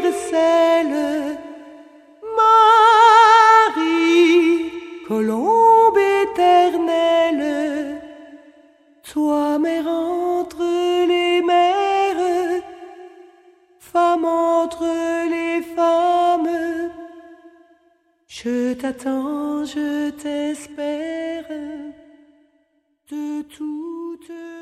universelle, Marie, colombe éternelle, toi mère entre les mères, femme entre les femmes, je t'attends, je t'espère de toute